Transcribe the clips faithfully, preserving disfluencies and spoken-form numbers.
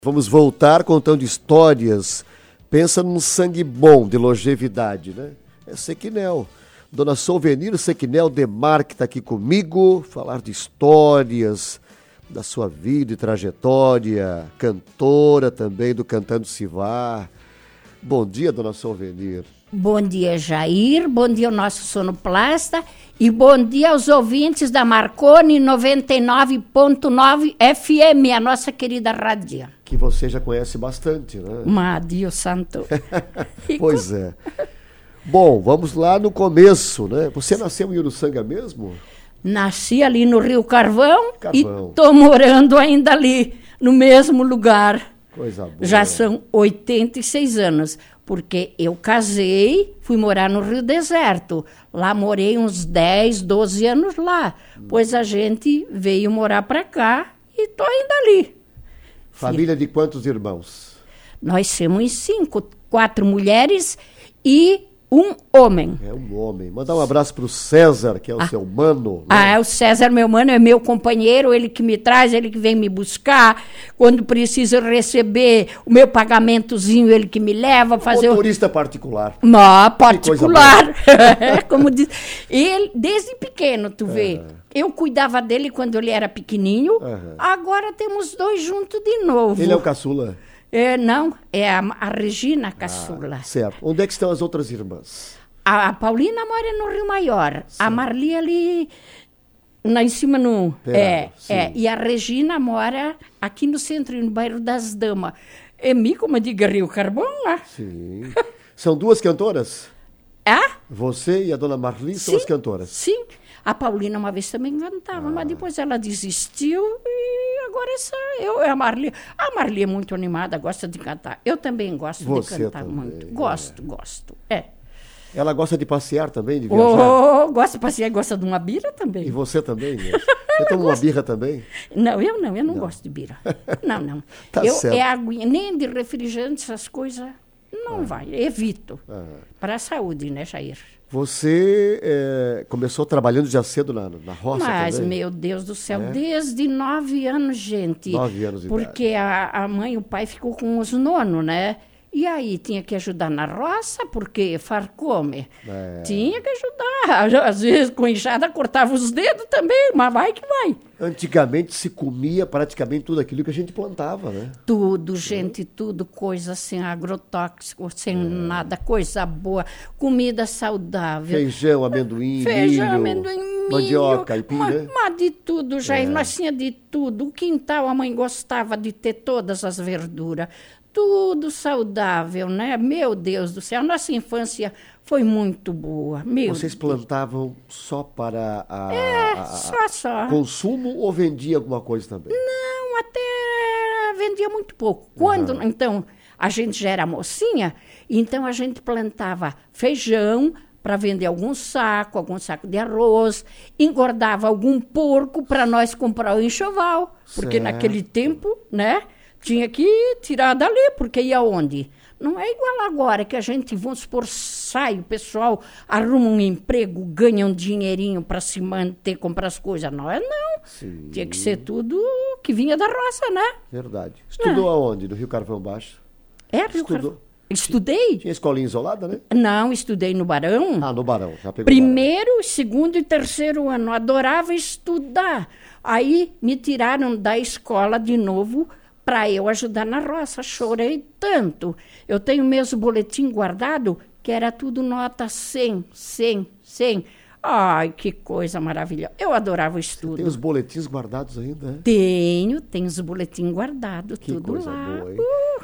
Vamos voltar contando histórias. Pensa num sangue bom de longevidade, né? É Sequinel. Dona Solvenir Sequinel Demarque está aqui comigo, falar de histórias da sua vida e trajetória, cantora também do Cantando Se Vá. Bom dia, Dona Solvenir. Bom dia, Jair, bom dia ao nosso sonoplasta e bom dia aos ouvintes da Marconi noventa e nove ponto nove F M, a nossa querida rádio. Que você já conhece bastante, né? Mas, Deus santo. Pois é. Bom, vamos lá no começo, né? Você nasceu em Uruçanga mesmo? Nasci ali no Rio Carvão, Carvão. E tô morando ainda ali, no mesmo lugar. Coisa boa. Já são oitenta e seis anos, porque eu casei, fui morar no Rio Deserto. Lá morei uns dez, doze anos lá. Hum. Pois a gente veio morar para cá e tô ainda ali. Família de quantos irmãos? Nós somos cinco, quatro mulheres e um homem. É um homem. Mandar um abraço para o César, que é o ah. seu mano. Né? Ah, é o César, meu mano, é meu companheiro, ele que me traz, ele que vem me buscar. Quando precisa receber o meu pagamentozinho, ele que me leva. Fazer motorista o... particular. Não, particular. Como diz. Ele, desde pequeno, tu vê. Uhum. Eu cuidava dele quando ele era pequenininho. Uhum. Agora temos dois juntos de novo. Ele é o caçula? É, não, é a, a Regina a caçula. Ah, certo. Onde é que estão as outras irmãs? A, a Paulina mora no Rio Maior. Certo. A Marli ali, lá em cima no... Perado, é, é, e a Regina mora aqui no centro, no bairro das Damas. É mim, como eu digo, Rio Carvão, lá. Sim. São duas cantoras? Ah? Você e a dona Marli são sim, as cantoras? Sim. A Paulina uma vez também cantava, ah. mas depois ela desistiu e agora é só eu e a Marli. A Marli é muito animada, gosta de cantar. Eu também gosto Você de cantar também, muito. Gosto, é. gosto. É. Ela gosta de passear também, de viajar? Oh, gosta de passear e gosta de uma birra também. E você também? Né? Você toma uma birra também? Não, eu não, eu não, não. gosto de birra. Não, não. Tá eu, certo. É aguinha, nem de refrigerante, essas coisas, não ah. vai. Evito. Ah. Para a saúde, né, Jair? Você é, começou trabalhando já cedo na, na roça Mas, também? meu Deus do céu, é? desde nove anos, gente. Nove anos de Porque idade. a, a mãe e o pai ficou com os nonos, né? E aí tinha que ajudar na roça, porque farcome. É. Tinha que ajudar. Às vezes com enxada cortava os dedos também, mas vai que vai. Antigamente se comia praticamente tudo aquilo que a gente plantava, né? Tudo, gente, tudo, coisa sem agrotóxico, sem é. nada, coisa boa, comida saudável. Feijão, amendoim, Feijão, milho, amendoim, milho, mandioca, aipim, mas, né? mas de tudo, já É. nós tinha de tudo. O quintal, a mãe gostava de ter todas as verduras. Tudo saudável, né? Meu Deus do céu, nossa infância foi muito boa. Meu Vocês plantavam só para a, é, a, a só, só. consumo ou vendia alguma coisa também? Não, até vendia muito pouco. Quando, uhum. então, a gente já era mocinha, então a gente plantava feijão para vender algum saco, algum saco de arroz, engordava algum porco para nós comprar o enxoval, porque certo. Naquele tempo, né? Tinha que tirar dali, porque ia onde? Não é igual agora, que a gente, vamos supor, sai, o pessoal arruma um emprego, ganha um dinheirinho para se manter, comprar as coisas. Não é, não. Sim. Tinha que ser tudo que vinha da roça, né? Verdade. Estudou é. aonde? No Rio Carvão Baixo? É, Rio Carvão. Estudei. Tinha escolinha isolada, né? Não, estudei no Barão. Ah, no Barão. Já pegou Primeiro, Barão. segundo e terceiro ano. Adorava estudar. Aí me tiraram da escola de novo para eu ajudar na roça. Chorei tanto. Eu tenho mesmo boletim guardado, que era tudo nota cem, cem, cem. Ai, que coisa maravilhosa. Eu adorava o estudo. Você tem os boletins guardados ainda, né? Tenho, tenho os boletins guardados, que tudo coisa lá. Boa, hein? Uh,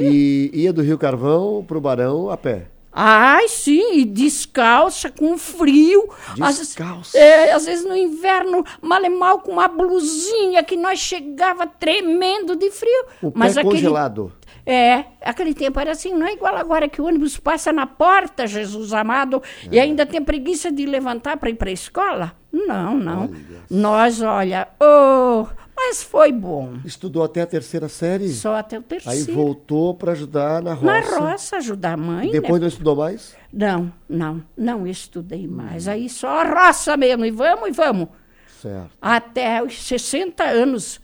e ia do Rio Carvão pro Barão a pé? Ai, sim, e descalça, com frio. Descalça? Às, é, às vezes no inverno, mal e mal, com uma blusinha, que nós chegava tremendo de frio. O Mas pé aquele, congelado? É, aquele tempo era assim, não é igual agora que o ônibus passa na porta, Jesus amado, é. E ainda tem preguiça de levantar para ir para a escola? Não, não. Olha. Nós, olha, oh, mas foi bom. Estudou até a terceira série? Só até o terceiro. Aí voltou para ajudar na roça? Na roça, ajudar a mãe. E depois né? não estudou mais? Não, não, não estudei mais. Hum. Aí só a roça mesmo, e vamos, e vamos. Certo. Até os sessenta anos,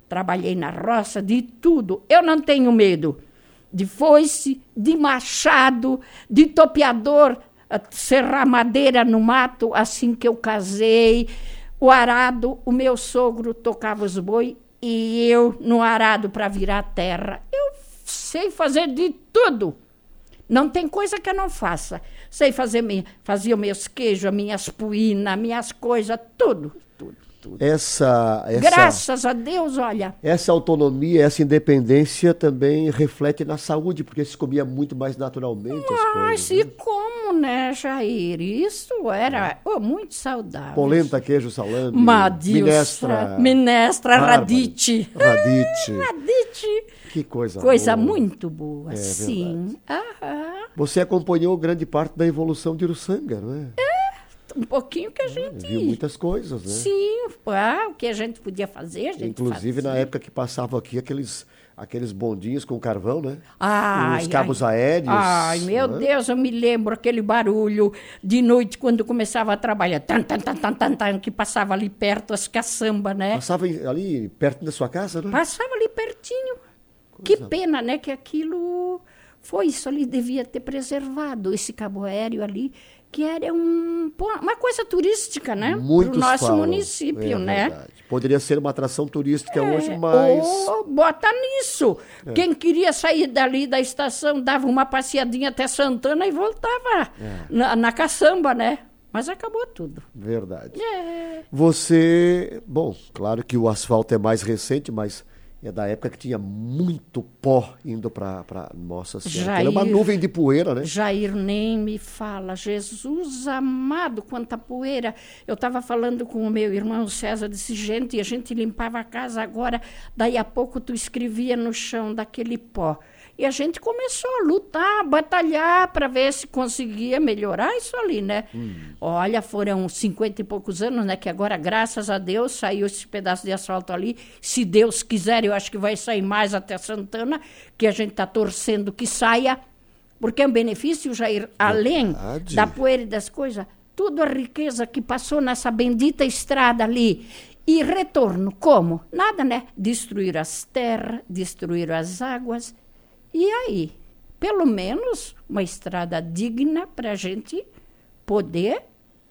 trabalhei na roça, de tudo. Eu não tenho medo de foice, de machado, de topeador, serrar madeira no mato assim que eu casei. O arado, o meu sogro tocava os boi e eu no arado para virar terra. Eu sei fazer de tudo. Não tem coisa que eu não faça. Sei fazer, fazia meus queijos, minhas puínas, minhas coisas, tudo, tudo, tudo. Essa, essa, Graças a Deus, olha. Essa autonomia, essa independência também reflete na saúde, porque se comia muito mais naturalmente as Mas coisas. e Né? como, né, Jair? Isso era oh, muito saudável. Polenta, queijo, salame, Madilsa, minestra, minestra, bárbaro, radite. radite. Radite. Que coisa Coisa boa. muito boa, É sim. Aham. Você acompanhou grande parte da evolução de Uruçanga, não é? Um pouquinho que a gente... Viu muitas coisas, né? Sim, ah, o que a gente podia fazer, a gente Inclusive fazia. na época que passavam aqui aqueles, aqueles bondinhos com carvão, né? Ai, Os cabos ai, aéreos. Ai, meu né? Deus, eu me lembro aquele barulho de noite quando começava a trabalhar, tan, tan, tan, tan, tan, tan, que passava ali perto as caçambas, né? Passava em- ali perto da sua casa, né? Passava ali pertinho. Que pena, né, que aquilo foi isso ali, devia ter preservado esse cabo aéreo ali, que era um, pô, uma coisa turística, né? Muitos Pro nosso falam. município, É né? verdade. Poderia ser uma atração turística hoje, É, mas... ô, bota nisso. É. Quem queria sair dali da estação dava uma passeadinha até Santana e voltava É. na, na caçamba, né? Mas acabou tudo. Verdade. É. Você... Bom, claro que o asfalto é mais recente, mas é da época que tinha muito pó indo para a Nossa Senhora. Era uma Jair. nuvem de poeira, né? Jair nem me fala, Jesus amado, quanta poeira. Eu estava falando com o meu irmão César, disse, gente, a gente limpava a casa agora, daí a pouco tu escrevia no chão daquele pó. E a gente começou a lutar, a batalhar para ver se conseguia melhorar isso ali, né? Hum. Olha, foram cinquenta e poucos anos, né? Que agora, graças a Deus, saiu esse pedaço de asfalto ali. Se Deus quiser, eu acho que vai sair mais até Santana, que a gente está torcendo que saia, porque é um benefício, Jair, além Verdade. da poeira e das coisas, tudo a riqueza que passou nessa bendita estrada ali. E retorno, como? Nada, né? Destruir as terras, destruir as águas. E aí, pelo menos uma estrada digna para a gente poder,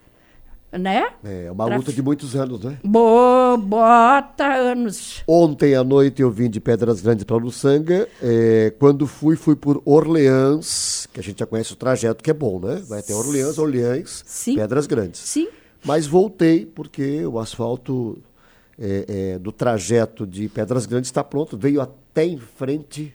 né? É uma Pra luta de muitos anos, né? Bo, bota anos. Ontem à noite eu vim de Pedras Grandes para Uruçanga. É, quando fui, fui por Orleans, que a gente já conhece o trajeto, que é bom, né? Vai até Orleans, Orleans, Sim. Pedras Grandes. Sim. Mas voltei porque o asfalto é, é, do trajeto de Pedras Grandes está pronto. Veio até em frente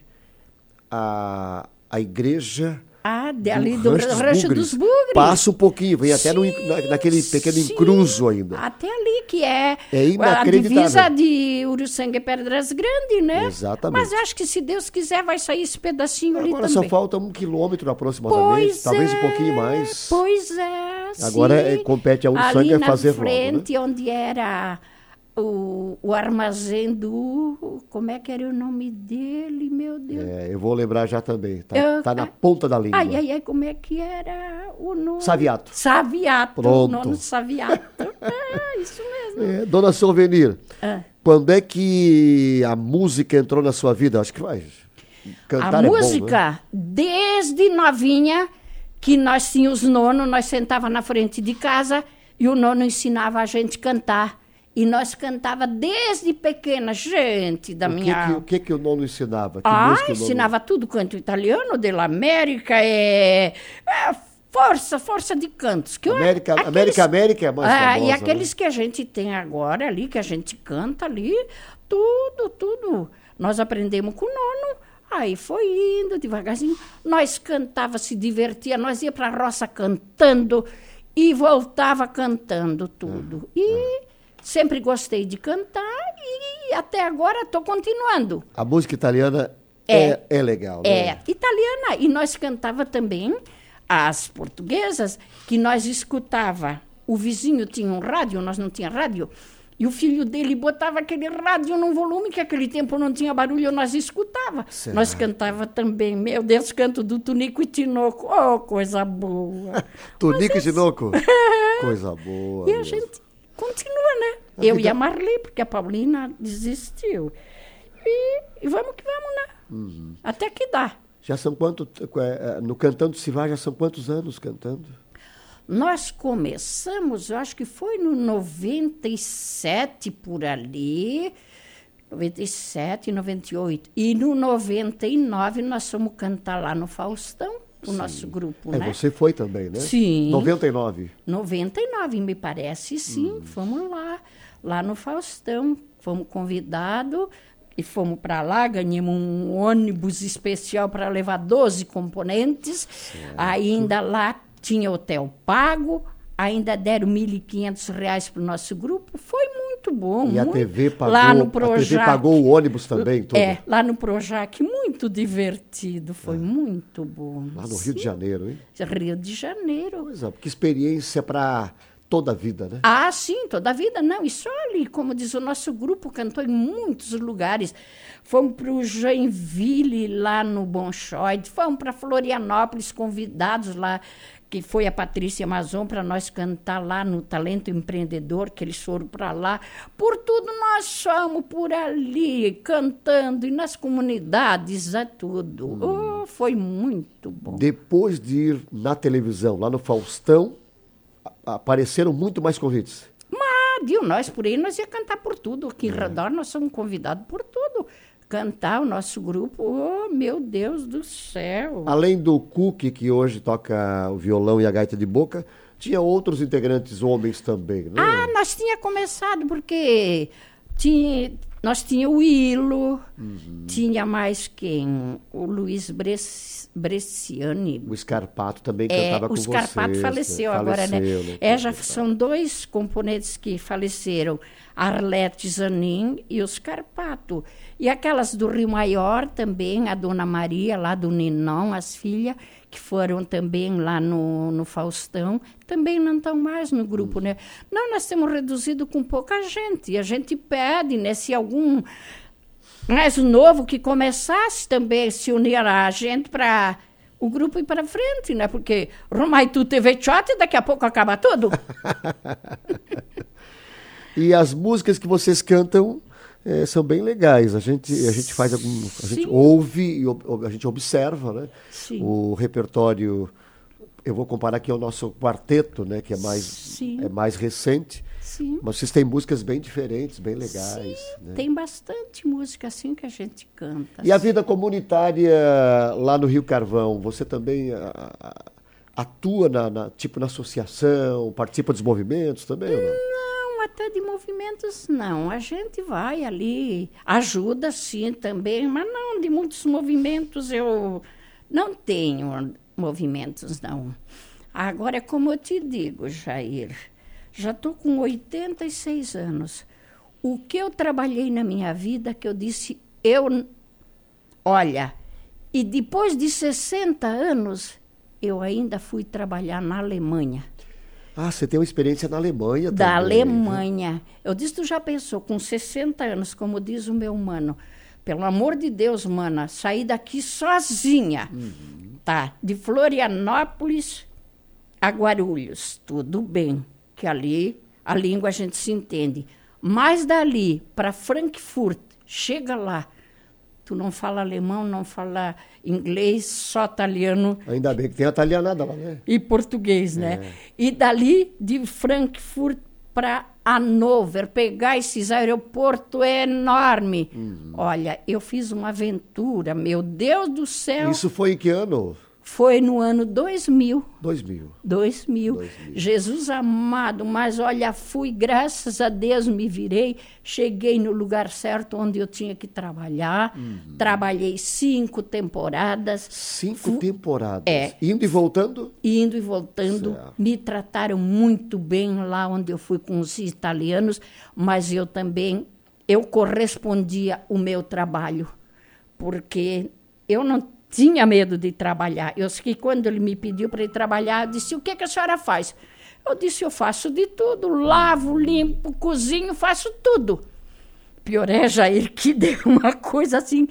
a, a igreja... Ah, de, ali do Rancho dos Rancho Bugres. dos Bugres. Passa um pouquinho, vem até no, Sim, na, naquele pequeno sim. encruso ainda. Até ali, que é, É a inacreditável. divisa de Uruçanga e Pedras Grandes, né? Exatamente. Mas acho que, se Deus quiser, vai sair esse pedacinho ali Agora também. só falta um quilômetro aproximadamente, Pois talvez é, um pouquinho mais. Pois é, Agora sim. é, compete a Uruçanga ali na fazer logo, né? frente, onde era o, o armazém do... Como é que era o nome dele, meu Deus? É, eu vou lembrar já também. Tá, Eu- tá na ponta da língua. Ai, ai, ai, como é que era o nome? Saviato. Saviato. Pronto. O nome Saviato. É, isso mesmo. É, dona Souvenir, Ah. quando é que a música entrou na sua vida? Acho que vai. Cantar A é bom, música, né? desde novinha, que nós tínhamos nono, nós sentava na frente de casa e o nono ensinava a gente a cantar. E nós cantava desde pequena, gente da O que, minha... que, o que que o nono ensinava? Que Ah, música o nono- ensinava tudo, canto italiano, dell'América, é, é força, força de cantos. Que eu- América, aqueles- América, América é mais Ah, famosa, e aqueles né? que a gente tem agora ali, que a gente canta ali, tudo, tudo. Nós aprendemos com o nono, aí foi indo devagarzinho. Nós cantava, se divertia, nós ia para a roça cantando e voltava cantando tudo. E sempre gostei de cantar e até agora estou continuando. A música italiana é, É. é legal, né? É, italiana. E nós cantava também as portuguesas, que nós escutava. O vizinho tinha um rádio, nós não tinha rádio, e o filho dele botava aquele rádio num volume que naquele tempo não tinha barulho, nós escutava. Certo. Nós cantava também, meu Deus, canto do Tunico e Tinoco. Oh, coisa boa. Tunico e Tinoco? Coisa boa. E a mesmo. gente continua, né? A Eu vida... e a Marli, porque a Paulina desistiu. E, e vamos que vamos, né? Uhum. Até que dá. Já são quanto, no Cantando Se Vai, já são quantos anos cantando? Nós começamos, eu acho que foi no noventa e sete, por ali, noventa e sete, noventa e oito. E no noventa e nove nós fomos cantar lá no Faustão, o Sim. nosso grupo, é, né? Você foi também, né? Sim. noventa e nove. noventa e nove, me parece, sim. Hum. Fomos lá, lá no Faustão, fomos convidados. E fomos para lá, ganhamos um ônibus especial para levar doze componentes. Certo. Ainda lá tinha hotel pago, ainda deram mil e quinhentos reais para o nosso grupo. Foi muito bom. E muito, a T V pagou, lá no Projac, a T V pagou o ônibus também? Todo. É, lá no Projac, muito divertido, foi é. muito bom. Lá no Sim. Rio de Janeiro, hein? Rio de Janeiro. Pois é, que experiência para... toda a vida, né? Ah, sim, toda a vida, não. E só ali, como diz, o nosso grupo cantou em muitos lugares. Fomos para o Joinville, lá no Bolshoi, fomos para Florianópolis, convidados lá, que foi a Patrícia Mazon, para nós cantar lá no Talento Empreendedor, que eles foram para lá. Por tudo nós fomos por ali, cantando, e nas comunidades, é tudo. Hum. Oh, foi muito bom. Depois de ir na televisão, lá no Faustão, apareceram muito mais convites. Mas, viu, nós por aí, nós ia cantar por tudo. Aqui em é. Redor, nós somos convidados por tudo. Cantar o nosso grupo, oh, meu Deus do céu. Além do Cook, que hoje toca o violão e a gaita de boca, tinha outros integrantes homens também, né? Ah, nós tinha começado, porque tinha... Nós tinha o Ilo, uhum. tinha mais quem? O Luiz Bres, Bresciani. O Scarpato também é, cantava com vocês. O Scarpato vocês, faleceu né? agora, faleceu, né? É, já são dois componentes que faleceram, Arlete Zanin e o Scarpato. E aquelas do Rio Maior também, a Dona Maria, lá do Ninão, as filhas, que foram também lá no, no Faustão, também não estão mais no grupo, né? Não, nós temos reduzido com pouca gente. E a gente pede, né? Se algum mais novo que começasse também se unir a gente para o grupo ir para frente, né? Porque Romaitu T V Shot, daqui a pouco acaba tudo. E as músicas que vocês cantam é, são bem legais. A gente, a gente faz algum, a gente ouve e a gente observa, né? Sim. O repertório. Eu vou comparar aqui ao nosso quarteto, né? Que é mais, é mais recente. Sim. Mas vocês têm músicas bem diferentes, bem legais. Sim, né? Tem bastante música assim que a gente canta. E a vida comunitária lá no Rio Carvão, você também a, a, atua na, na, tipo na associação, participa dos movimentos também? Ou não? Não, até de movimentos não. A gente vai ali, ajuda sim também, mas não, de muitos movimentos eu não tenho movimentos, não. Agora, como eu te digo, Jair, já estou com oitenta e seis anos. O que eu trabalhei na minha vida, que eu disse, eu... Olha, e depois de sessenta anos, eu ainda fui trabalhar na Alemanha. Ah, você tem uma experiência na Alemanha também. Da Alemanha. Eu disse, tu já pensou, com sessenta anos, como diz o meu mano, pelo amor de Deus, mana, sair daqui sozinha, uhum. tá? De Florianópolis a Guarulhos, tudo bem, que ali a língua a gente se entende. Mas dali para Frankfurt, chega lá, tu não fala alemão, não fala inglês, só italiano. Ainda bem que tem a italianada lá, né? E português, né? É. E dali de Frankfurt para Hannover, pegar esses aeroportos enormes. Uhum. Olha, eu fiz uma aventura, meu Deus do céu. Isso foi em que ano? Foi no ano dois mil. dois mil. dois mil. dois mil. Jesus amado, mas olha, fui, graças a Deus me virei, cheguei no lugar certo onde eu tinha que trabalhar, uhum. Trabalhei cinco temporadas. Cinco Fu- temporadas? É. Indo e voltando? Indo e voltando. Certo. Me trataram muito bem lá onde eu fui com os italianos, mas eu também, eu correspondia o meu trabalho, porque eu não tinha medo de trabalhar. Eu sei que quando ele me pediu para ir trabalhar, eu disse, o que, que a senhora faz? Eu disse, eu faço de tudo, lavo, limpo, cozinho, faço tudo. Pior é, Jair, que deu uma coisa assim.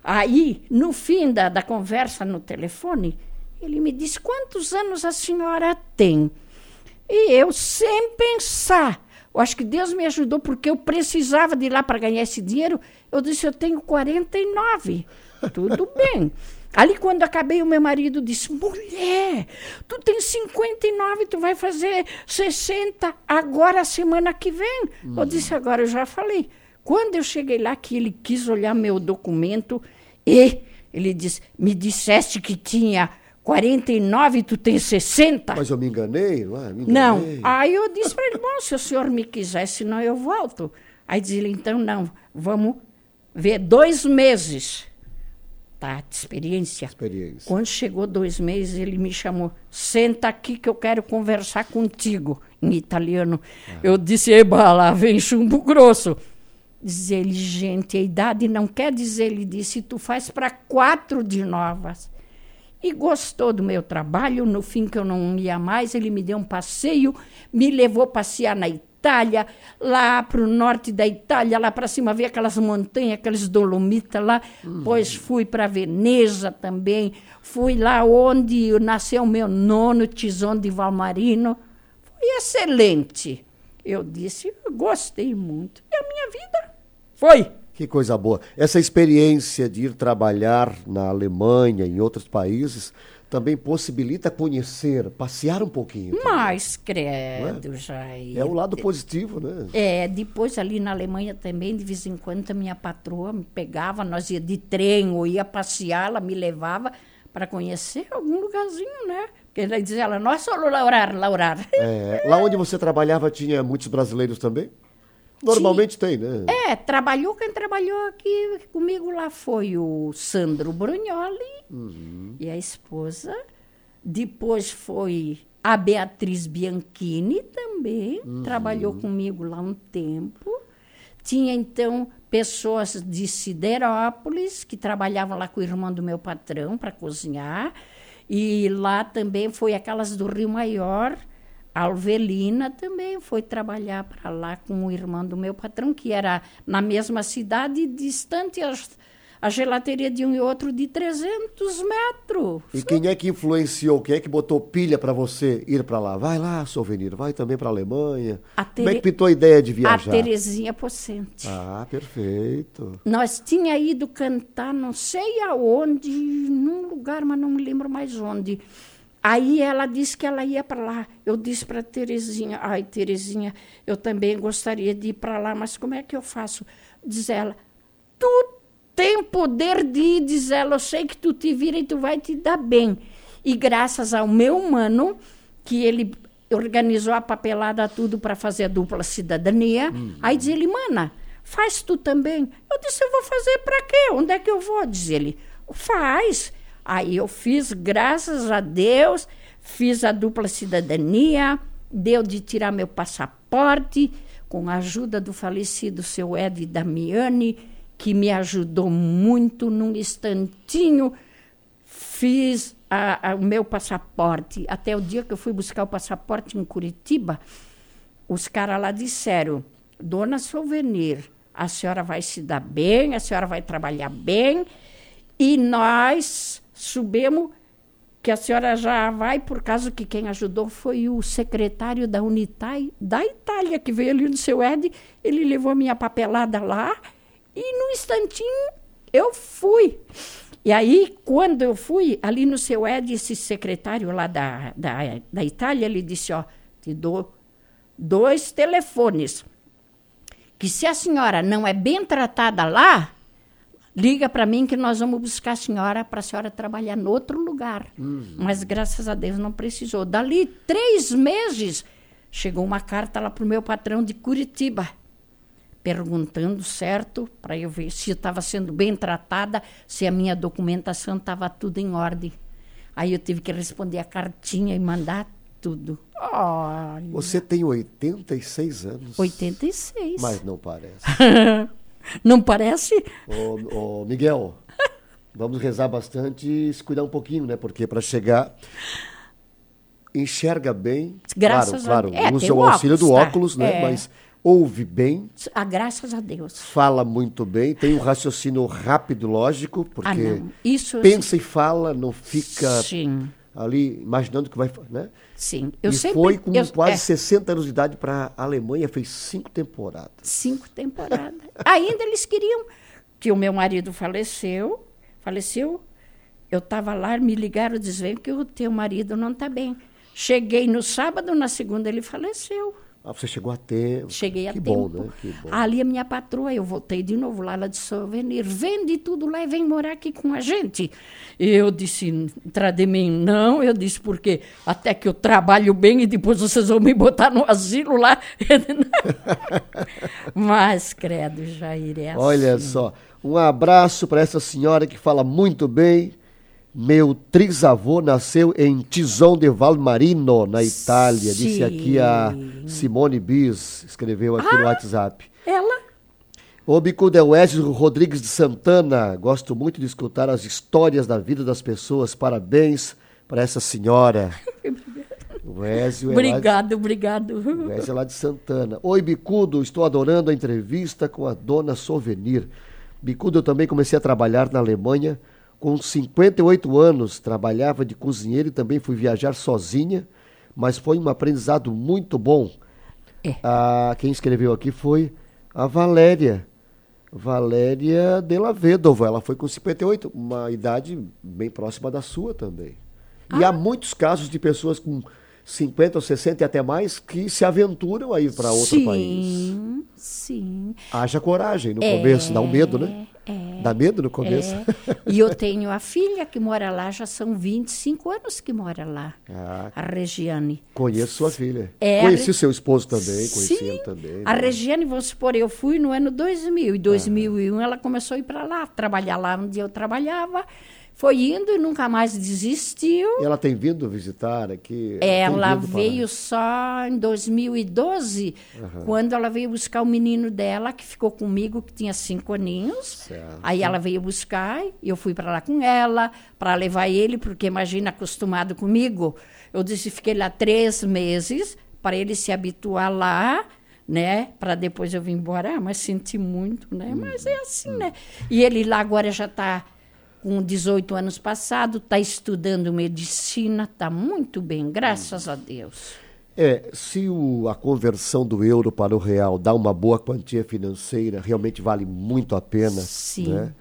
Aí, no fim da, da conversa no telefone, ele me disse, quantos anos a senhora tem? E eu, sem pensar, Eu acho que Deus me ajudou, porque eu precisava de ir lá para ganhar esse dinheiro. Eu disse, eu tenho quarenta e nove. Tudo bem. Ali, quando acabei, o meu marido disse, mulher, tu tem cinquenta e nove, tu vai fazer sessenta agora, semana que vem. Uhum. Eu disse, agora eu já falei. Quando eu cheguei lá, que ele quis olhar meu documento, e ele disse, me disseste que tinha quarenta e nove e tu tem sessenta? Mas eu me enganei, não é? Me enganei. Não. Aí eu disse para ele, bom, se o senhor me quiser, senão eu volto. Aí disse ele, então não, vamos ver dois meses. Tá, de experiência. Experiência. Quando chegou dois meses, ele me chamou, senta aqui que eu quero conversar contigo, em italiano. Ah. Eu disse, eba, lá vem chumbo grosso. Diz ele, gente, a idade não quer dizer, ele disse, tu faz para quatro de novas. E gostou do meu trabalho, no fim que eu não ia mais, ele me deu um passeio, me levou passear na Itália, lá para o norte da Itália, lá para cima, ver aquelas montanhas, aqueles dolomitas lá. Uhum. Pois fui para Veneza também, fui lá onde nasceu o meu nono, Tison de Valmarino. Foi excelente. Eu disse, eu gostei muito. E a minha vida foi. Que coisa boa. Essa experiência de ir trabalhar na Alemanha, em outros países, também possibilita conhecer, passear um pouquinho. Mas, credo, é? Jair. É o lado positivo, né? É, depois ali na Alemanha também, de vez em quando, a minha patroa me pegava, nós ia de trem ou ia passear, ela me levava para conhecer algum lugarzinho, né? Porque ela dizia, ela, não é só laurar, laurar. É, lá onde você trabalhava tinha muitos brasileiros também? Normalmente Sim. tem, né? É, trabalhou, quem trabalhou aqui comigo lá foi o Sandro Brugnoli uhum. e a esposa. Depois foi a Beatriz Bianchini também, uhum. trabalhou comigo lá um tempo. Tinha, então, pessoas de Siderópolis, que trabalhavam lá com o irmão do meu patrão para cozinhar. E lá também foi aquelas do Rio Maior. A Alvelina também foi trabalhar para lá com o irmão do meu patrão, que era na mesma cidade, distante a, a gelateria de um e outro de trezentos metros. E quem é que influenciou, quem é que botou pilha para você ir para lá? Vai lá, Souvenir, vai também para a Alemanha. A Tere... Como é que pintou a ideia de viajar? A Terezinha Pocente. Ah, perfeito. Nós tinha ido cantar não sei aonde, num lugar, mas não me lembro mais onde. Aí ela disse que ela ia para lá. Eu disse para a Terezinha, ai, Terezinha, eu também gostaria de ir para lá, mas como é que eu faço? Diz ela, tu tem poder de ir, diz ela, eu sei que tu te vira e tu vai te dar bem. E graças ao meu mano, que ele organizou a papelada tudo para fazer a dupla cidadania, uhum. aí diz ele, mana, faz tu também. Eu disse, eu vou fazer para quê? Onde é que eu vou? Diz ele, faz. Aí eu fiz, graças a Deus, fiz a dupla cidadania, deu de tirar meu passaporte, com a ajuda do falecido seu Ed Damiani, que me ajudou muito num instantinho. Fiz a, a, o meu passaporte. Até o dia que eu fui buscar o passaporte em Curitiba, os caras lá disseram, dona Souvenir, a senhora vai se dar bem, a senhora vai trabalhar bem, e nós... Subimos que a senhora já vai, por causa que quem ajudou foi o secretário da Unitai da Itália, que veio ali no seu Ed, ele levou minha papelada lá e no instantinho eu fui. E aí, quando eu fui, ali no seu Ed, esse secretário lá da, da, da Itália, ele disse, ó, te dou dois telefones, que se a senhora não é bem tratada lá, liga para mim que nós vamos buscar a senhora para a senhora trabalhar em outro lugar. Uhum. Mas, graças a Deus, não precisou. Dali três meses, chegou uma carta lá para o meu patrão de Curitiba, perguntando certo, para eu ver se eu estava sendo bem tratada, se a minha documentação estava tudo em ordem. Aí eu tive que responder a cartinha e mandar tudo. Olha. Você tem oitenta e seis anos. oitenta e seis. Mas não parece. Não parece? Ô, ô, Miguel, vamos rezar bastante e se cuidar um pouquinho, né? Porque para chegar, enxerga bem. Graças claro, a claro, é, usa o auxílio do tá? óculos, né? É. Mas ouve bem. Ah, graças a Deus. Fala muito bem, tem um raciocínio rápido, lógico, porque ah, não. Isso, pensa e fala, não fica Sim. ali imaginando que vai, né? Sim, eu e sempre... foi com eu, quase é, sessenta anos de idade para a Alemanha, fez cinco temporadas. Cinco temporadas. Ainda eles queriam que o meu marido faleceu, faleceu, eu estava lá, me ligaram dizendo que o teu marido não está bem. Cheguei no sábado, na segunda ele faleceu. Ah, você chegou a tempo. Cheguei a que tempo. Bom, né? Que bom. Ali a minha patroa, eu voltei de novo lá, ela disse, Souvenir, vende tudo lá e vem morar aqui com a gente. Eu disse, de mim, não, eu disse, porque até que eu trabalho bem e depois vocês vão me botar no asilo lá. Mas, credo, Jair, é assim. Olha só, um abraço para essa senhora que fala muito bem. Meu trisavô nasceu em Tison de Valmarino, na Itália. Sim. Disse aqui a Simone Bis, escreveu aqui ah, no WhatsApp. Ela? O Bicudo é o Ezio Rodrigues de Santana. Gosto muito de escutar as histórias da vida das pessoas. Parabéns para essa senhora. O Ezio é obrigado, de... obrigado. O Ezio é lá de Santana. Oi, Bicudo, estou adorando a entrevista com a dona Souvenir. Bicudo, eu também comecei a trabalhar na Alemanha. Com cinquenta e oito anos, trabalhava de cozinheiro e também fui viajar sozinha, mas foi um aprendizado muito bom. É. Ah, quem escreveu aqui foi a Valéria, Valéria Della Vedova. Ela foi com cinquenta e oito, uma idade bem próxima da sua também. E ah. há muitos casos de pessoas com cinquenta ou sessenta e até mais que se aventuram a ir para outro sim, país. Sim, sim. Haja coragem no é, começo, dá um medo, né? É, dá medo no começo. É. E eu tenho a filha que mora lá, já são vinte e cinco anos que mora lá, ah, a Regiane. Conheço sua filha. É, conheci Re... seu esposo também, conheci sim, ele também. A né? Regiane, vamos supor, eu fui no ano dois mil, e dois mil e um ah. ela começou a ir para lá, trabalhar lá onde eu trabalhava. Foi indo e nunca mais desistiu. E ela tem vindo visitar aqui? Ela, ela veio só em dois mil e doze, uhum. quando ela veio buscar o menino dela, que ficou comigo, que tinha cinco aninhos. Certo. Aí ela veio buscar, e eu fui para lá com ela, para levar ele, porque imagina, acostumado comigo. Eu disse, fiquei lá três meses, para ele se habituar lá, né? Para depois eu vir embora. Ah, mas senti muito, né? Hum. Mas é assim, hum. né? E ele lá agora já está... com dezoito anos passado, está estudando medicina, está muito bem, graças a Deus. É, se o, a conversão do euro para o real dá uma boa quantia financeira, realmente vale muito a pena. Sim. Né?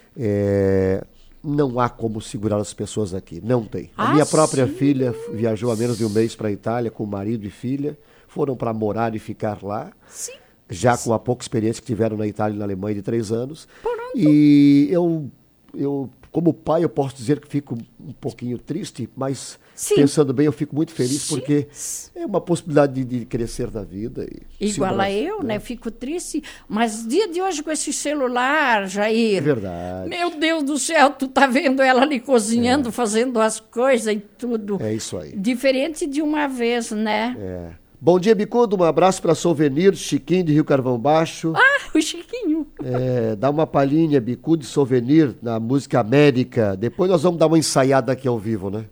É, não há como segurar as pessoas aqui, não tem. Ah, a minha própria sim. filha viajou há menos de um mês para a Itália com o marido e filha, foram para morar e ficar lá. Sim. Já sim. com a pouca experiência que tiveram na Itália e na Alemanha de três anos. Pronto. E eu... Eu, como pai, eu posso dizer que fico um pouquinho triste, mas Sim. pensando bem, eu fico muito feliz, Sim. porque é uma possibilidade de, de crescer na vida. E Igual a eu, né? né? Eu fico triste, mas dia de hoje com esse celular, Jair... É verdade. Meu Deus do céu, tu tá vendo ela ali cozinhando, é. fazendo as coisas e tudo. É isso aí. Diferente de uma vez, né? É. Bom dia, Bicudo. Um abraço para Souvenir, Chiquinho de Rio Carvão Baixo. Ah, o Chiquinho. É, dá uma palhinha, Bicudo e Souvenir, na música América. Depois nós vamos dar uma ensaiada aqui ao vivo, né?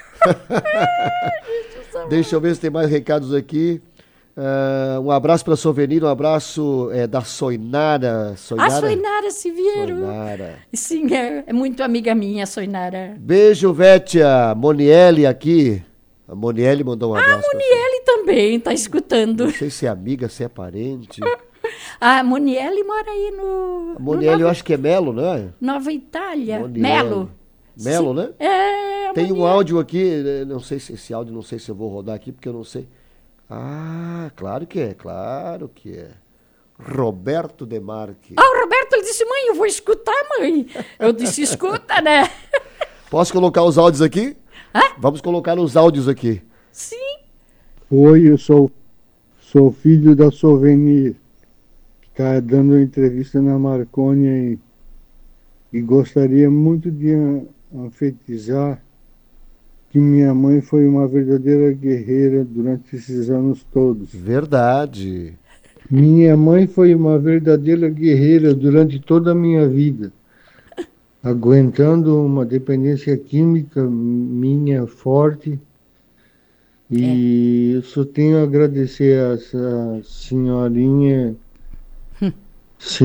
Deixa eu ver se tem mais recados aqui. Uh, um abraço para Souvenir, um abraço é, da Soinara. Soinara. Ah, Soinara Siviero. Soinara. Sim, é, é muito amiga minha, Soinara. Beijo, Vétia. Moniele aqui. A Moniele mandou um abraço. Ah, Moniele também está escutando. Não sei se é amiga, se é parente. A Moniele mora aí no... A Moniele no eu acho que é Melo, não é? Nova Itália. Moniele. Melo. Melo, Sim. né? É, Tem Moniele. um áudio aqui, não sei se esse áudio, não sei se eu vou rodar aqui, porque eu não sei. Ah, claro que é, claro que é. Roberto Demarque. Ah, o Roberto, ele disse, mãe, eu vou escutar, mãe. Eu disse, escuta, né? Posso colocar os áudios aqui? Hã? Vamos colocar os áudios aqui. Sim. Oi, eu sou, sou filho da Souvenir. Está dando entrevista na Marconi e, e gostaria muito de enfatizar que minha mãe foi uma verdadeira guerreira durante esses anos todos. Verdade. Minha mãe foi uma verdadeira guerreira durante toda a minha vida, aguentando uma dependência química minha forte. E é. eu só tenho a agradecer a essa senhorinha hum.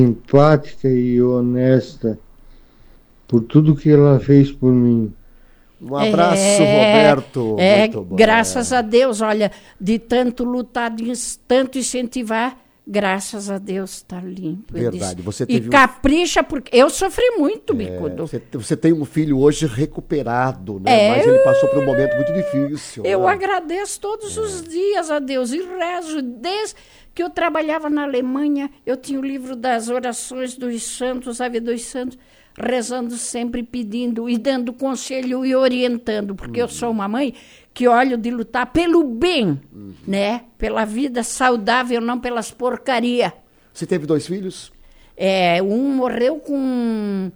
simpática e honesta por tudo que ela fez por mim. Um abraço, é, Roberto. É, Muito bom. Graças a Deus, olha, de tanto lutar, de tanto incentivar, graças a Deus está limpo. Verdade. Você e teve capricha, porque eu sofri muito, um... Bicudo. É, você, você tem um filho hoje recuperado, né? É, Mas ele passou por um momento muito difícil. Eu né? agradeço todos é. os dias a Deus e rezo. Desde que eu trabalhava na Alemanha, eu tinha o livro das orações dos santos, Ave dos Santos, rezando sempre, pedindo e dando conselho e orientando, porque uhum. eu sou uma mãe que olho de lutar pelo bem, uhum. né? Pela vida saudável, não pelas porcaria. Você teve dois filhos? É, um morreu com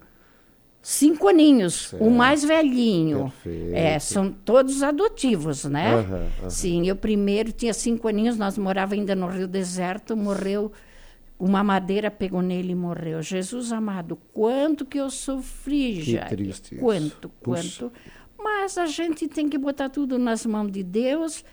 cinco aninhos, certo. O mais velhinho. Perfeito. É, são todos adotivos, né? Uhum, uhum. Sim, eu primeiro tinha cinco aninhos, nós morávamos ainda no Rio Deserto, morreu... Uma madeira pegou nele e morreu. Jesus amado, quanto que eu sofri, que já. Triste quanto, isso. quanto. Puxa. Mas a gente tem que botar tudo nas mãos de Deus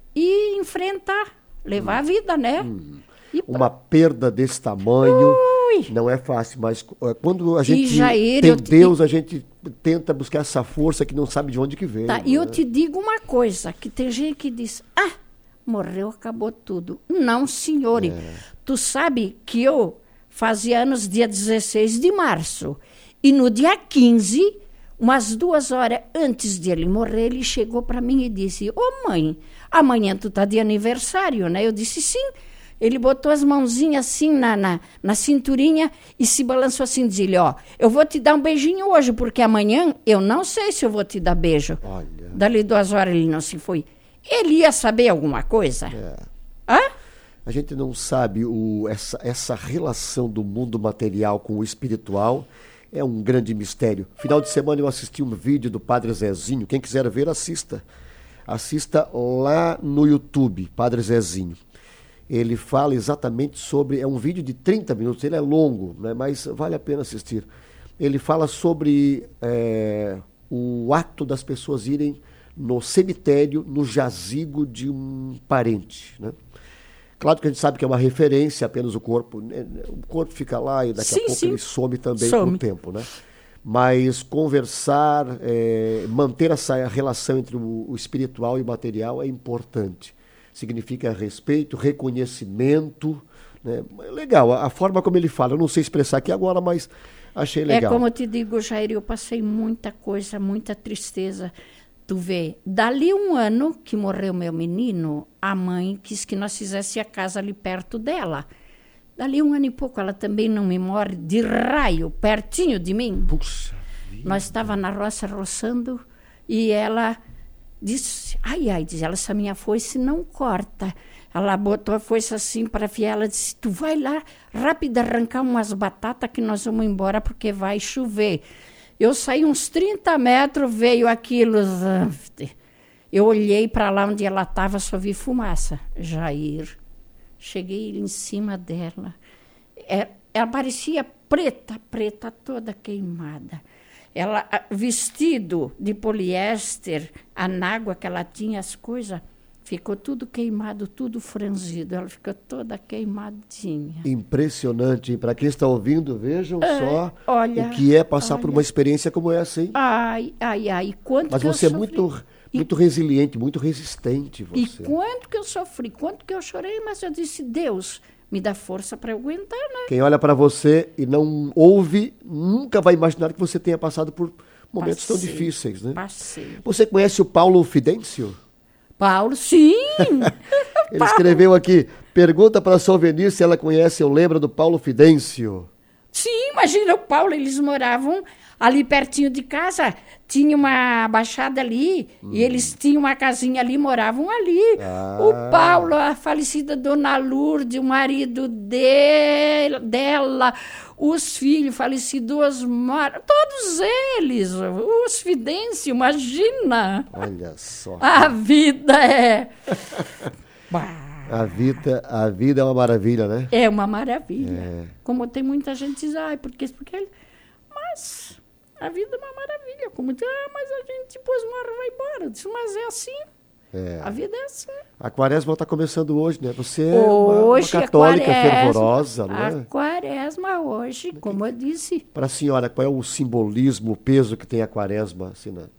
e enfrentar, levar hum. a vida, né? Hum. Uma pra... perda desse tamanho Ui. não é fácil, mas quando a gente Jair, tem Deus, te... a gente tenta buscar essa força que não sabe de onde que vem. Tá, né? E eu te digo uma coisa, que tem gente que diz, ah, morreu, acabou tudo. Não, senhor. É. Tu sabe que eu fazia anos dia dezesseis de março. E no dia quinze, umas duas horas antes de ele morrer, ele chegou para mim e disse, ô oh, mãe, amanhã tu tá de aniversário, né? Eu disse, sim. Ele botou as mãozinhas assim na, na, na cinturinha e se balançou assim, dizia, ó, eu vou te dar um beijinho hoje, porque amanhã eu não sei se eu vou te dar beijo. Olha. Dali duas horas ele não se foi. Ele ia saber alguma coisa? É. Hã? A gente não sabe o, essa, essa relação do mundo material com o espiritual. É um grande mistério. Final de semana eu assisti um vídeo do Padre Zezinho. Quem quiser ver, assista. Assista lá no YouTube, Padre Zezinho. Ele fala exatamente sobre... É um vídeo de trinta minutos, ele é longo, né, mas vale a pena assistir. Ele fala sobre é, o ato das pessoas irem no cemitério, no jazigo de um parente, né? Claro que a gente sabe que é uma referência, apenas o corpo. O corpo fica lá e daqui sim, a pouco sim. ele some também some. com o tempo, né? Mas conversar, é, manter essa relação entre o, o espiritual e o material é importante. Significa respeito, reconhecimento, né? Legal, a, a forma como ele fala, eu não sei expressar aqui agora, mas achei legal. É como eu te digo, Jair, eu passei muita coisa, muita tristeza. Tu vê, dali um ano que morreu meu menino, a mãe quis que nós fizéssemos a casa ali perto dela. Dali um ano e pouco, ela também não me morre de raio, pertinho de mim. Puxa vida. Nós estávamos na roça roçando e ela disse, ai, ai, diz ela, essa minha foice não corta. Ela botou a foice assim para afiar, ela disse, tu vai lá rápido arrancar umas batatas que nós vamos embora porque vai chover. Eu saí uns trinta metros, veio aquilo. Eu olhei para lá onde ela estava, só vi fumaça. Jair. Cheguei em cima dela. É, ela parecia preta, preta, toda queimada. Ela, vestido de poliéster, a anágua que ela tinha, as coisas, ficou tudo queimado, tudo franzido. Ela ficou toda queimadinha. Impressionante. Para quem está ouvindo, vejam é, só olha, o que é passar olha. por uma experiência como essa, hein? Ai, ai, ai. Quanto Mas que você eu é muito, muito e, resiliente, muito resistente. Você. E quanto que eu sofri, quanto que eu chorei, mas eu disse, Deus, me dá força para aguentar, né? Quem olha para você e não ouve, nunca vai imaginar que você tenha passado por momentos passei, tão difíceis, né? Passei. Você conhece o Paulo Fidêncio? Paulo, sim! Ele Paulo. escreveu aqui, pergunta para a Solvenir se ela conhece ou lembra do Paulo Fidêncio. Sim, imagina o Paulo, eles moravam ali pertinho de casa, tinha uma baixada ali, hum. e eles tinham uma casinha ali, moravam ali. Ah. O Paulo, a falecida Dona Lourdes, o marido de, dela, os filhos falecidos, Osmar, todos eles, os Fidêncio, imagina. Olha só. A vida é... A vida, a vida é uma maravilha, né? É uma maravilha. É. Como tem muita gente que diz, ai, porque, porque... Mas a vida é uma maravilha. Como diz, ah, mas a gente depois morre e vai embora. Eu disse, mas é assim. É. A vida é assim. A quaresma está começando hoje, né? Você é hoje, uma, uma católica quaresma, fervorosa, né? A quaresma hoje, como eu disse. Para a senhora, qual é o simbolismo, o peso que tem a quaresma, assim, na,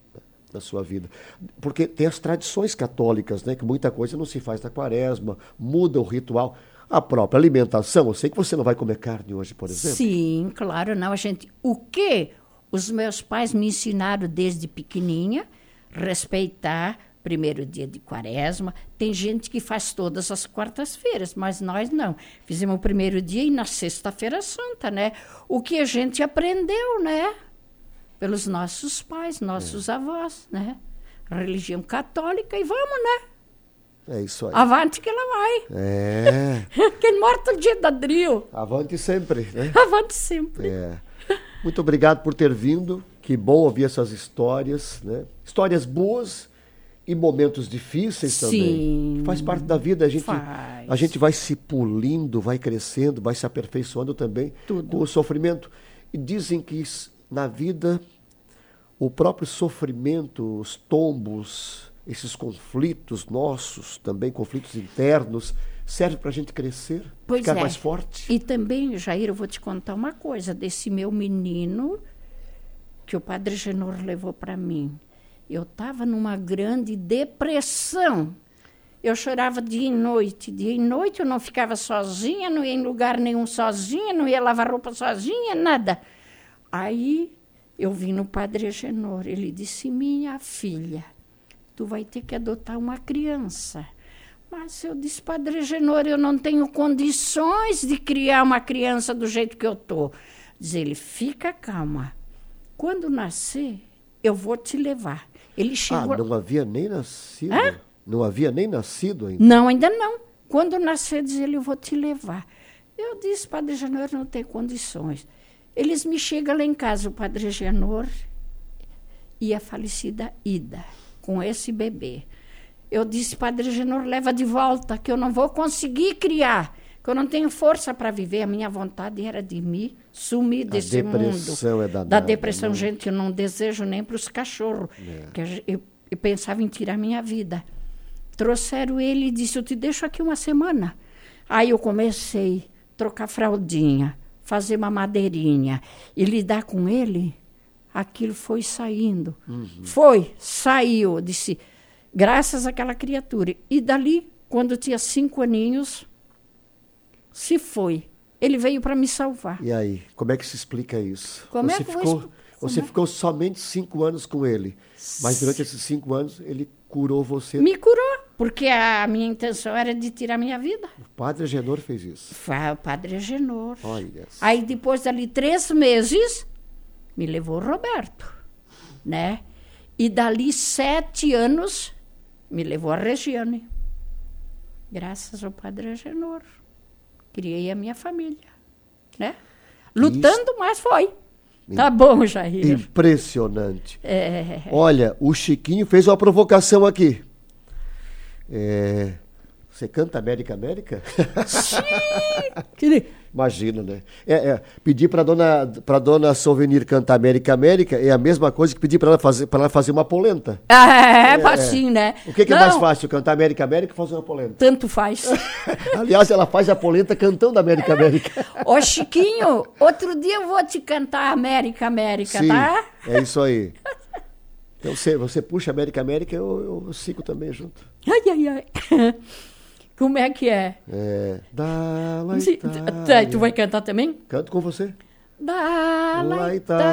na sua vida? Porque tem as tradições católicas, né? Que muita coisa não se faz na quaresma, muda o ritual. A própria alimentação, eu sei que você não vai comer carne hoje, por exemplo. Sim, claro, não. A gente, o que os meus pais me ensinaram desde pequenininha, respeitar primeiro dia de quaresma. Tem gente que faz todas as quartas-feiras, mas nós não. Fizemos o primeiro dia e na sexta-feira santa, né? O que a gente aprendeu, né? Pelos nossos pais, nossos é. avós, né? Religião católica e vamos, né? É isso aí. Avante que ela vai. É. Quem morto o dia da drill. Avante sempre, né? Avante sempre. É. Muito obrigado por ter vindo. Que bom ouvir essas histórias, né? Histórias boas e momentos difíceis também. Sim. Faz parte da vida. A gente, Faz. a gente vai se pulindo, vai crescendo, vai se aperfeiçoando também Tudo. com o sofrimento. E dizem que na vida o próprio sofrimento, os tombos, esses conflitos nossos, também conflitos internos, serve para a gente crescer, pois ficar é. mais forte. E também, Jair, eu vou te contar uma coisa desse meu menino que o Padre Genor levou para mim. Eu estava numa grande depressão. Eu chorava dia e noite. Dia e noite eu não ficava sozinha, não ia em lugar nenhum sozinha, não ia lavar roupa sozinha, nada. Aí eu vim no Padre Genor. Ele disse, minha filha, tu vai ter que adotar uma criança. Mas eu disse, Padre Genor, eu não tenho condições de criar uma criança do jeito que eu estou. Diz ele, fica calma. Quando nascer, eu vou te levar. Ele chegou... Ah, não havia nem nascido? Hã? Não havia nem nascido ainda? Não, ainda não. Quando nascer, diz ele, eu vou te levar. Eu disse, Padre Genor, não tem condições. Eles me chegam lá em casa, o Padre Genor e a falecida Ida, com esse bebê. Eu disse, Padre Genor, leva de volta, que eu não vou conseguir criar, que eu não tenho força para viver. A minha vontade era de me sumir a desse mundo. A depressão é danada. Da depressão, né? Gente, eu não desejo nem para os cachorros. É. Que eu, eu pensava em tirar minha vida. Trouxeram ele e disse, eu te deixo aqui uma semana. Aí eu comecei a trocar fraldinha, fazer uma madeirinha e lidar com ele. Aquilo foi saindo. Uhum. Foi, saiu. Eu disse, graças àquela criatura. E dali, quando eu tinha cinco aninhos, se foi. Ele veio para me salvar. E aí, como é que se explica isso? Como você é que ficou, vou... você como ficou é? somente cinco anos com ele, mas durante esses cinco anos ele curou você. Me curou, porque a minha intenção era de tirar minha vida. O Padre Genor fez isso. Foi o Padre Genor. Olha. Aí depois dali três meses me levou o Roberto, né? E dali sete anos me levou a Regiane. Graças ao Padre Genor. Criei a minha família, né? Lutando, Isso. mas foi. Tá bom, Jair. Impressionante. É. Olha, o Chiquinho fez uma provocação aqui. É... Você canta América, América? Sim! Imagina, né? É, é, pedir para dona, para dona Souvenir cantar América, América é a mesma coisa que pedir para ela fazer, para ela fazer uma polenta. É, é assim, né? O que, que é mais fácil, cantar América, América ou fazer uma polenta? Tanto faz. Aliás, ela faz a polenta cantando América, América. Ô, Chiquinho, outro dia eu vou te cantar América, América, Sim, tá? É isso aí. Então você, você puxa América, América, eu, eu sigo também junto. Ai, ai, ai. Como é que é? É. Dalla Itália. Tu vai cantar também? Canto com você. Dalla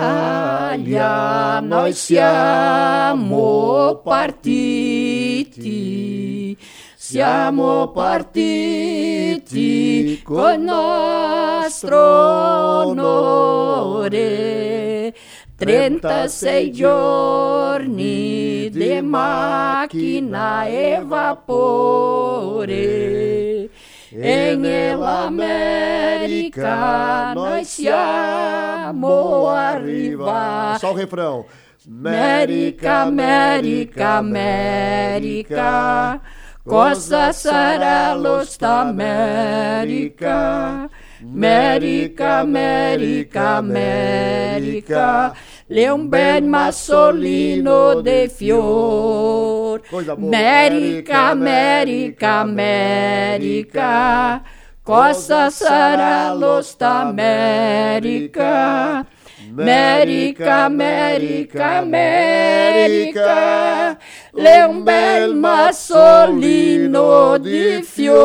Itália, nós siamo partiti, siamo partiti con nostro onore. trentasei giorni di macchina e vapore e nell'America noi siamo arrivati. Só o refrão. América, América, América, cosa sarà l'osta América? América, América, América, lê um bel massolino de fior. América, América, América, cosa sarà l'osta América? América, América, América. América, le un bel massolino di fior.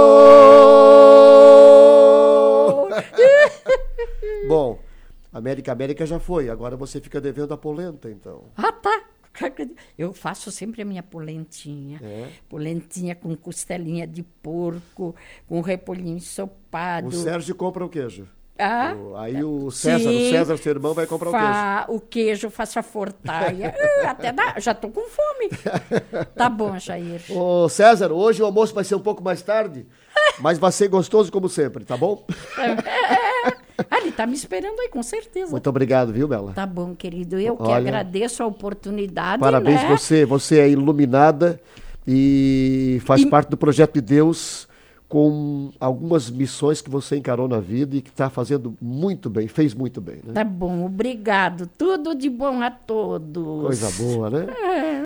Bom, América, América já foi. Agora você fica devendo a polenta, então. Ah, tá. Eu faço sempre a minha polentinha. É. Polentinha com costelinha de porco, com repolhinho ensopado. O Sérgio compra o queijo. Ah, O- Aí o César, sim, o César, seu irmão, vai comprar fa- o queijo. faço a fortaia. Ah, até dá, já tô com fome. Tá bom, Jair. o queijo. Ô, César, hoje o almoço vai ser um pouco mais tarde, mas vai ser gostoso como sempre, tá bom? Ah, ele tá me esperando aí, com certeza. Muito obrigado, viu, Bela? Tá bom, querido. Eu que Olha, agradeço a oportunidade, Parabéns né? você, você é iluminada e faz E- parte do projeto de Deus com algumas missões que você encarou na vida e que está fazendo muito bem, fez muito bem, né? Tá bom, obrigado. Tudo de bom a todos. Coisa boa, né?